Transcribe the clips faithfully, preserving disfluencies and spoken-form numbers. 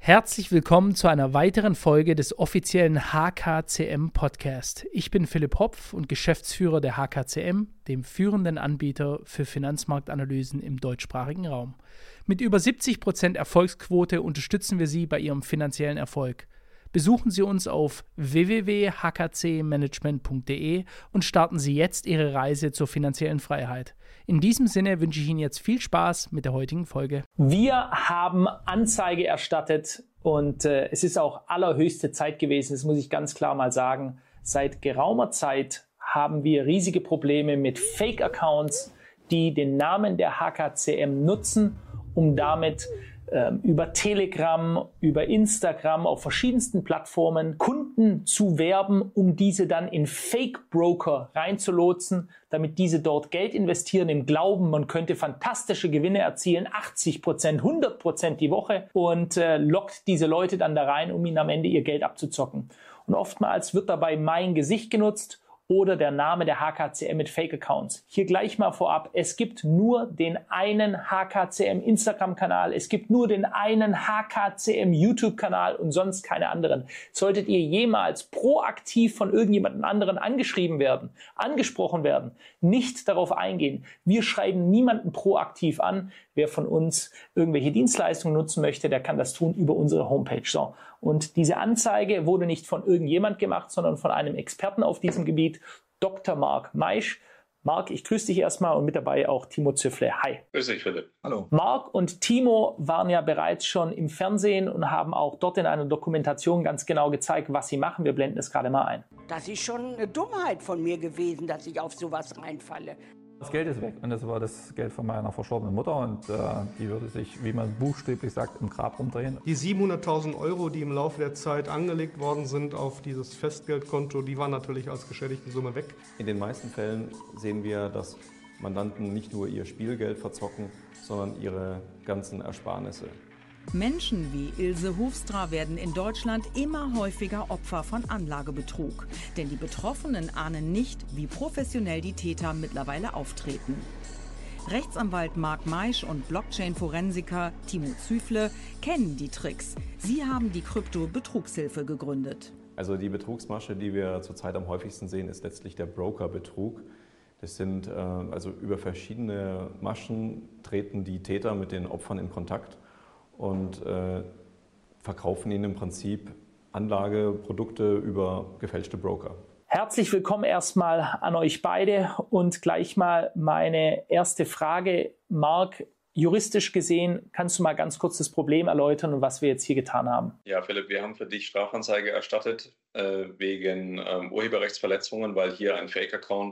Herzlich willkommen zu einer weiteren Folge des offiziellen H K C M Podcast. Ich bin Philipp Hopf und Geschäftsführer der H K C M, dem führenden Anbieter für Finanzmarktanalysen im deutschsprachigen Raum. Mit über siebzig Prozent Erfolgsquote unterstützen wir Sie bei Ihrem finanziellen Erfolg. Besuchen Sie uns auf w w w punkt h k c management punkt d e und starten Sie jetzt Ihre Reise zur finanziellen Freiheit. In diesem Sinne wünsche ich Ihnen jetzt viel Spaß mit der heutigen Folge. Wir haben Anzeige erstattet und äh, es ist auch allerhöchste Zeit gewesen, das muss ich ganz klar mal sagen. Seit geraumer Zeit haben wir riesige Probleme mit Fake-Accounts, die den Namen der H K C M nutzen, um damit über Telegram, über Instagram, auf verschiedensten Plattformen Kunden zu werben, um diese dann in Fake-Broker reinzulotsen, damit diese dort Geld investieren im Glauben, man könnte fantastische Gewinne erzielen, achtzig Prozent, hundert Prozent die Woche und äh, lockt diese Leute dann da rein, um ihnen am Ende ihr Geld abzuzocken. Und oftmals wird dabei mein Gesicht genutzt oder der Name der H K C M mit Fake-Accounts. Hier gleich mal vorab, es gibt nur den einen H K C M Instagram-Kanal, es gibt nur den einen H K C M YouTube-Kanal und sonst keine anderen. Solltet ihr jemals proaktiv von irgendjemandem anderen angeschrieben werden, angesprochen werden, nicht darauf eingehen. Wir schreiben niemanden proaktiv an. Wer von uns irgendwelche Dienstleistungen nutzen möchte, der kann das tun über unsere Homepage. So. Und diese Anzeige wurde nicht von irgendjemand gemacht, sondern von einem Experten auf diesem Gebiet, Doktor Marc Maisch. Marc, ich grüße dich erstmal und mit dabei auch Timo Züffle. Hi. Grüß dich, Philipp. Hallo. Marc und Timo waren ja bereits schon im Fernsehen und haben auch dort in einer Dokumentation ganz genau gezeigt, was sie machen. Wir blenden es gerade mal ein. Das ist schon eine Dummheit von mir gewesen, dass ich auf sowas reinfalle. Das Geld ist weg und das war das Geld von meiner verstorbenen Mutter und äh, die würde sich, wie man buchstäblich sagt, im Grab rumdrehen. Die siebenhunderttausend Euro, die im Laufe der Zeit angelegt worden sind auf dieses Festgeldkonto, die waren natürlich als geschädigte Summe weg. In den meisten Fällen sehen wir, dass Mandanten nicht nur ihr Spielgeld verzocken, sondern ihre ganzen Ersparnisse. Menschen wie Ilse Hufstra werden in Deutschland immer häufiger Opfer von Anlagebetrug. Denn die Betroffenen ahnen nicht, wie professionell die Täter mittlerweile auftreten. Rechtsanwalt Marc Maisch und Blockchain-Forensiker Timo Züffle kennen die Tricks. Sie haben die Krypto-Betrugshilfe gegründet. Also die Betrugsmasche, die wir zurzeit am häufigsten sehen, ist letztlich der Broker-Betrug. Das sind äh, also über verschiedene Maschen treten die Täter mit den Opfern in Kontakt und äh, verkaufen ihnen im Prinzip Anlageprodukte über gefälschte Broker. Herzlich willkommen erstmal an euch beide und gleich mal meine erste Frage. Marc, juristisch gesehen, kannst du mal ganz kurz das Problem erläutern und was wir jetzt hier getan haben? Ja, Philipp, wir haben für dich Strafanzeige erstattet äh, wegen ähm, Urheberrechtsverletzungen, weil hier ein Fake-Account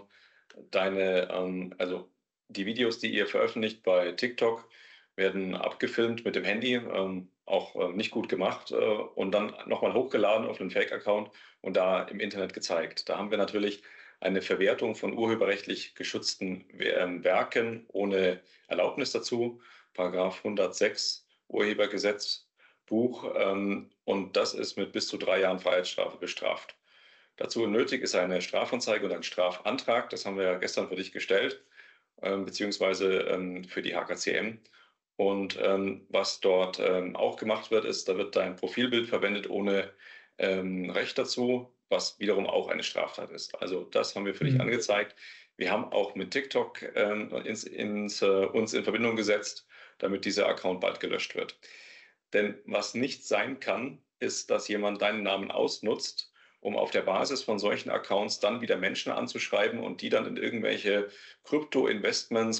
deine, ähm, also die Videos, die ihr veröffentlicht bei TikTok, werden abgefilmt mit dem Handy, ähm, auch äh, nicht gut gemacht äh, und dann nochmal hochgeladen auf einen Fake-Account und da im Internet gezeigt. Da haben wir natürlich eine Verwertung von urheberrechtlich geschützten äh, Werken ohne Erlaubnis dazu, Paragraph hundertsechs Urhebergesetzbuch, ähm, und das ist mit bis zu drei Jahren Freiheitsstrafe bestraft. Dazu nötig ist eine Strafanzeige und ein Strafantrag, das haben wir ja gestern für dich gestellt, äh, beziehungsweise ähm, für die H K C M. Und ähm, was dort ähm, auch gemacht wird, ist, da wird dein Profilbild verwendet ohne ähm, Recht dazu, was wiederum auch eine Straftat ist. Also das haben wir für dich angezeigt. Wir haben auch mit TikTok ähm, ins, ins, äh, uns in Verbindung gesetzt, damit dieser Account bald gelöscht wird. Denn was nicht sein kann, ist, dass jemand deinen Namen ausnutzt, um auf der Basis von solchen Accounts dann wieder Menschen anzuschreiben und die dann in irgendwelche Krypto-Investments,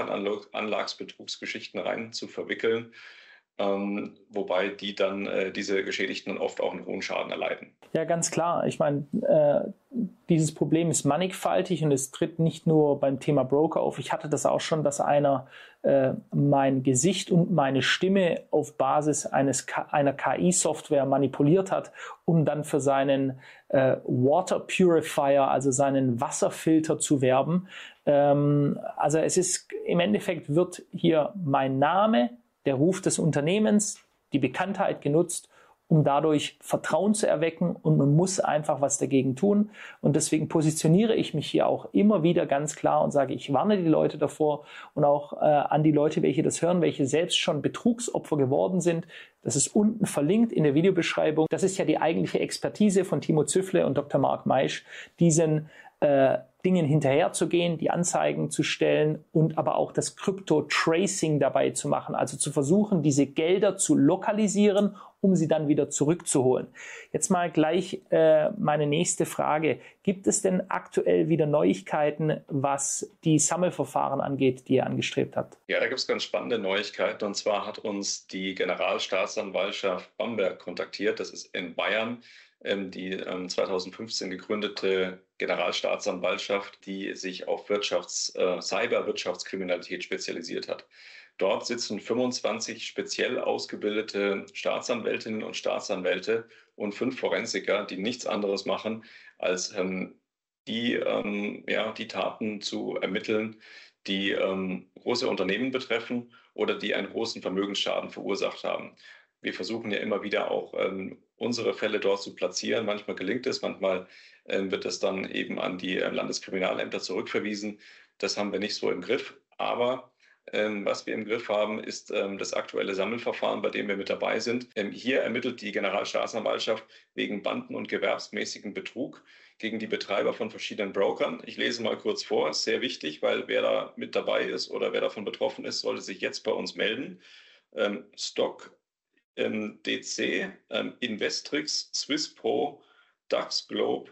Kapitalanlagsbetrugsgeschichten rein zu verwickeln, ähm, wobei die dann, äh, diese Geschädigten dann oft auch einen hohen Schaden erleiden. Ja, ganz klar. Ich meine, äh, dieses Problem ist mannigfaltig und es tritt nicht nur beim Thema Broker auf. Ich hatte das auch schon, dass einer äh, mein Gesicht und meine Stimme auf Basis eines K- einer K I-Software manipuliert hat, um dann für seinen äh, Water Purifier, also seinen Wasserfilter zu werben. Ähm, also es ist, im Endeffekt wird hier mein Name, der Ruf des Unternehmens, die Bekanntheit genutzt, um dadurch Vertrauen zu erwecken, und man muss einfach was dagegen tun. Und deswegen positioniere ich mich hier auch immer wieder ganz klar und sage, ich warne die Leute davor und auch äh, an die Leute, welche das hören, welche selbst schon Betrugsopfer geworden sind. Das ist unten verlinkt in der Videobeschreibung. Das ist ja die eigentliche Expertise von Timo Züffle und Doktor Marc Maisch, diesen äh, Dingen hinterherzugehen, die Anzeigen zu stellen und aber auch das Crypto-Tracing dabei zu machen, also zu versuchen, diese Gelder zu lokalisieren, um sie dann wieder zurückzuholen. Jetzt mal gleich äh, meine nächste Frage. Gibt es denn aktuell wieder Neuigkeiten, was die Sammelverfahren angeht, die ihr angestrebt habt? Ja, da gibt es ganz spannende Neuigkeiten. Und zwar hat uns die Generalstaatsanwaltschaft Bamberg kontaktiert. Das ist in Bayern. Die zweitausendfünfzehn gegründete Generalstaatsanwaltschaft, die sich auf Wirtschafts-, äh, Cyber-Wirtschaftskriminalität spezialisiert hat. Dort sitzen fünfundzwanzig speziell ausgebildete Staatsanwältinnen und Staatsanwälte und fünf Forensiker, die nichts anderes machen, als ähm, die, ähm, ja, die Taten zu ermitteln, die ähm, große Unternehmen betreffen oder die einen großen Vermögensschaden verursacht haben. Wir versuchen ja immer wieder auch ähm, unsere Fälle dort zu platzieren. Manchmal gelingt es, manchmal ähm, wird es dann eben an die äh, Landeskriminalämter zurückverwiesen. Das haben wir nicht so im Griff. Aber ähm, was wir im Griff haben, ist ähm, das aktuelle Sammelverfahren, bei dem wir mit dabei sind. Ähm, hier ermittelt die Generalstaatsanwaltschaft wegen Banden- und gewerbsmäßigen Betrug gegen die Betreiber von verschiedenen Brokern. Ich lese mal kurz vor, ist sehr wichtig, weil wer da mit dabei ist oder wer davon betroffen ist, sollte sich jetzt bei uns melden. Ähm, Stock, ähm, D C, ähm, Investrix, Swisspro, DAX Globe,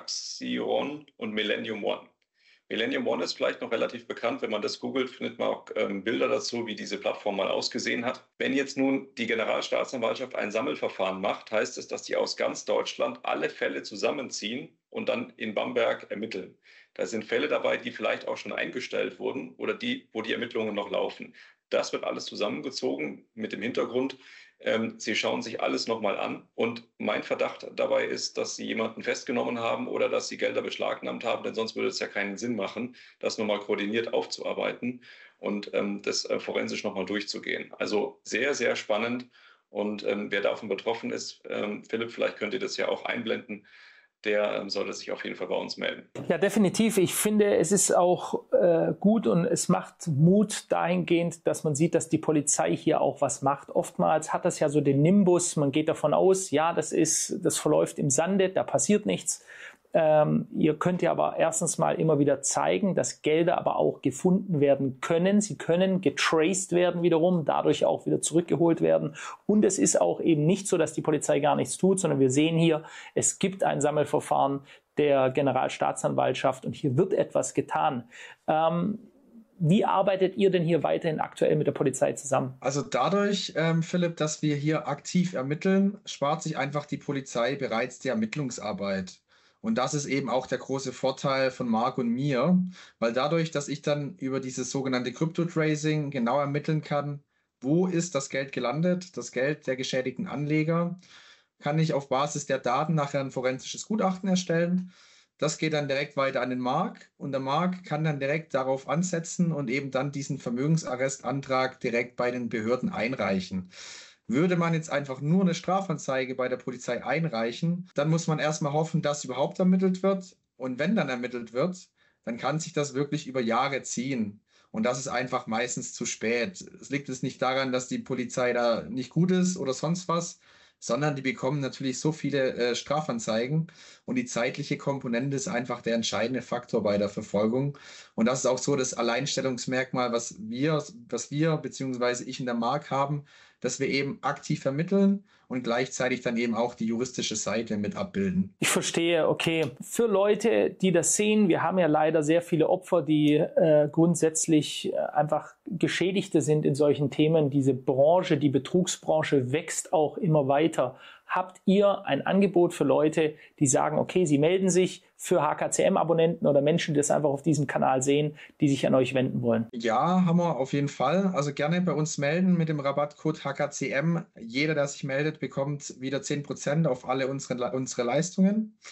Daxion und Millennium One. Millennium One ist vielleicht noch relativ bekannt. Wenn man das googelt, findet man auch ähm, Bilder dazu, wie diese Plattform mal ausgesehen hat. Wenn jetzt nun die Generalstaatsanwaltschaft ein Sammelverfahren macht, heißt es, dass die aus ganz Deutschland alle Fälle zusammenziehen und dann in Bamberg ermitteln. Da sind Fälle dabei, die vielleicht auch schon eingestellt wurden oder die, wo die Ermittlungen noch laufen. Das wird alles zusammengezogen mit dem Hintergrund, ähm, sie schauen sich alles nochmal an. Und mein Verdacht dabei ist, dass sie jemanden festgenommen haben oder dass sie Gelder beschlagnahmt haben, denn sonst würde es ja keinen Sinn machen, das nochmal koordiniert aufzuarbeiten und ähm, das äh, forensisch nochmal durchzugehen. Also sehr, sehr spannend. Und ähm, wer davon betroffen ist, ähm, Philipp, vielleicht könnt ihr das ja auch einblenden, der ähm, sollte sich auf jeden Fall bei uns melden. Ja, definitiv. Ich finde, es ist auch äh, gut und es macht Mut dahingehend, dass man sieht, dass die Polizei hier auch was macht. Oftmals hat das ja so den Nimbus, man geht davon aus, ja, das ist, das verläuft im Sande, da passiert nichts. Ähm, ihr könnt ja aber erstens mal immer wieder zeigen, dass Gelder aber auch gefunden werden können. Sie können getraced werden wiederum, dadurch auch wieder zurückgeholt werden. Und es ist auch eben nicht so, dass die Polizei gar nichts tut, sondern wir sehen hier, es gibt ein Sammelverfahren der Generalstaatsanwaltschaft und hier wird etwas getan. Ähm, Wie arbeitet ihr denn hier weiterhin aktuell mit der Polizei zusammen? Also dadurch, ähm, Philipp, dass wir hier aktiv ermitteln, spart sich einfach die Polizei bereits die Ermittlungsarbeit. Und das ist eben auch der große Vorteil von Marc und mir, weil dadurch, dass ich dann über dieses sogenannte Crypto-Tracing genau ermitteln kann, wo ist das Geld gelandet, das Geld der geschädigten Anleger, kann ich auf Basis der Daten nachher ein forensisches Gutachten erstellen. Das geht dann direkt weiter an den Marc und der Marc kann dann direkt darauf ansetzen und eben dann diesen Vermögensarrestantrag direkt bei den Behörden einreichen. Würde man jetzt einfach nur eine Strafanzeige bei der Polizei einreichen, dann muss man erstmal hoffen, dass überhaupt ermittelt wird. Und wenn dann ermittelt wird, dann kann sich das wirklich über Jahre ziehen. Und das ist einfach meistens zu spät. Es liegt jetzt nicht daran, dass die Polizei da nicht gut ist oder sonst was, sondern die bekommen natürlich so viele äh, Strafanzeigen und die zeitliche Komponente ist einfach der entscheidende Faktor bei der Verfolgung. Und das ist auch so das Alleinstellungsmerkmal, was wir, was wir beziehungsweise ich in der Marc haben, dass wir eben aktiv vermitteln und gleichzeitig dann eben auch die juristische Seite mit abbilden. Ich verstehe, okay. Für Leute, die das sehen, wir haben ja leider sehr viele Opfer, die äh, grundsätzlich äh, einfach Geschädigte sind in solchen Themen. Diese Branche, die Betrugsbranche wächst auch immer weiter. Habt ihr ein Angebot für Leute, die sagen, okay, sie melden sich für H K C M-Abonnenten oder Menschen, die das einfach auf diesem Kanal sehen, die sich an euch wenden wollen? Ja, haben wir auf jeden Fall. Also gerne bei uns melden mit dem Rabattcode H K C M. Jeder, der sich meldet, bekommt wieder zehn Prozent auf alle unsere, unsere Leistungen.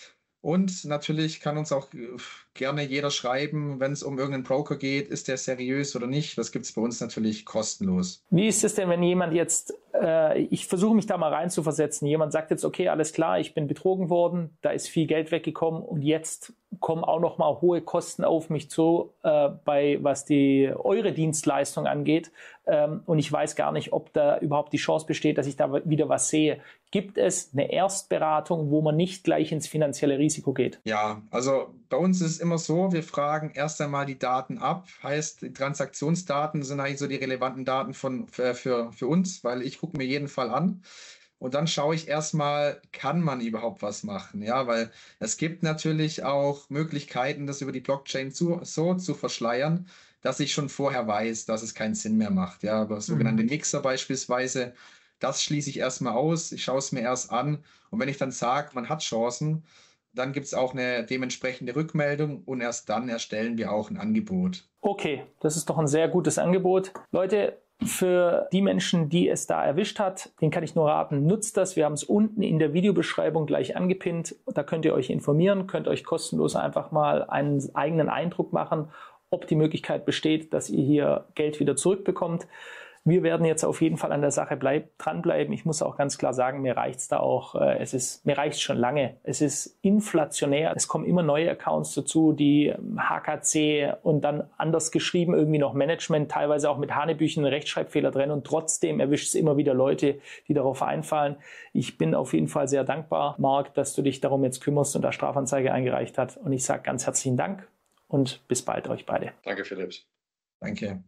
Und natürlich kann uns auch gerne jeder schreiben, wenn es um irgendeinen Broker geht, ist der seriös oder nicht. Das gibt es bei uns natürlich kostenlos. Wie ist es denn, wenn jemand jetzt, äh, ich versuche mich da mal rein zu versetzen, jemand sagt jetzt, okay, alles klar, ich bin betrogen worden, da ist viel Geld weggekommen und jetzt kommen auch noch mal hohe Kosten auf mich zu, äh, bei was die eure Dienstleistung angeht. Ähm, und ich weiß gar nicht, ob da überhaupt die Chance besteht, dass ich da wieder was sehe. Gibt es eine Erstberatung, wo man nicht gleich ins finanzielle Risiko geht? Ja, also bei uns ist es immer so, wir fragen erst einmal die Daten ab. Heißt, die Transaktionsdaten sind eigentlich so die relevanten Daten von, für, für, für uns, weil ich gucke mir jeden Fall an. Und dann schaue ich erstmal, kann man überhaupt was machen? Ja, weil es gibt natürlich auch Möglichkeiten, das über die Blockchain zu, so zu verschleiern, dass ich schon vorher weiß, dass es keinen Sinn mehr macht. Ja, aber sogenannte Mixer beispielsweise, das schließe ich erstmal aus. Ich schaue es mir erst an. Und wenn ich dann sage, man hat Chancen, dann gibt es auch eine dementsprechende Rückmeldung und erst dann erstellen wir auch ein Angebot. Okay, das ist doch ein sehr gutes Angebot. Leute, für die Menschen, die es da erwischt hat, den kann ich nur raten, nutzt das. Wir haben es unten in der Videobeschreibung gleich angepinnt. Da könnt ihr euch informieren, könnt euch kostenlos einfach mal einen eigenen Eindruck machen, ob die Möglichkeit besteht, dass ihr hier Geld wieder zurückbekommt. Wir werden jetzt auf jeden Fall an der Sache bleib, dranbleiben. Ich muss auch ganz klar sagen, mir reicht's da auch. Äh, es ist, mir reicht's schon lange. Es ist inflationär. Es kommen immer neue Accounts dazu, die H K C und dann anders geschrieben, irgendwie noch Management, teilweise auch mit Hanebüchen, Rechtschreibfehler drin und trotzdem erwischt es immer wieder Leute, die darauf einfallen. Ich bin auf jeden Fall sehr dankbar, Marc, dass du dich darum jetzt kümmerst und da Strafanzeige eingereicht hast. Und ich sage ganz herzlichen Dank und bis bald euch beide. Danke, Philipp. Danke.